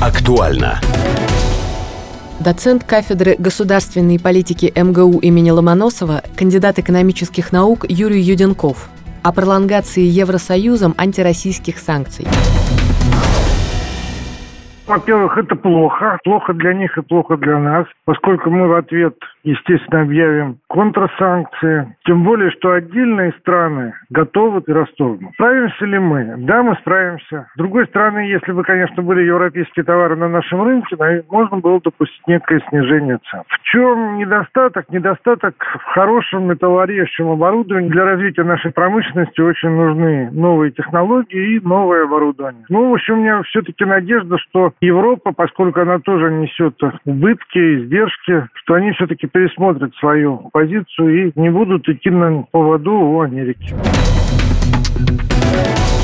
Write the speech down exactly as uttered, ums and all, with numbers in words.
Актуально. Доцент кафедры государственной политики эм гэ у имени Ломоносова, кандидат экономических наук Юрий Юденков о пролонгации Евросоюзом антироссийских санкций. Во-первых, это плохо. Плохо для них и плохо для нас, поскольку мы в ответ, естественно, объявим контрсанкции. Тем более, что отдельные страны готовы и расторгнут. Справимся ли мы? Да, мы справимся. С другой стороны, если бы, конечно, были европейские товары на нашем рынке, можно было допустить некое снижение цен. В чем недостаток? Недостаток в хорошем металлорежущем оборудовании. Для развития нашей промышленности очень нужны новые технологии и новое оборудование. Ну, в общем, у меня все-таки надежда, что Европа, поскольку она тоже несет убытки, издержки, что они все-таки пересмотрят свою позицию и не будут идти на поводу у Америки.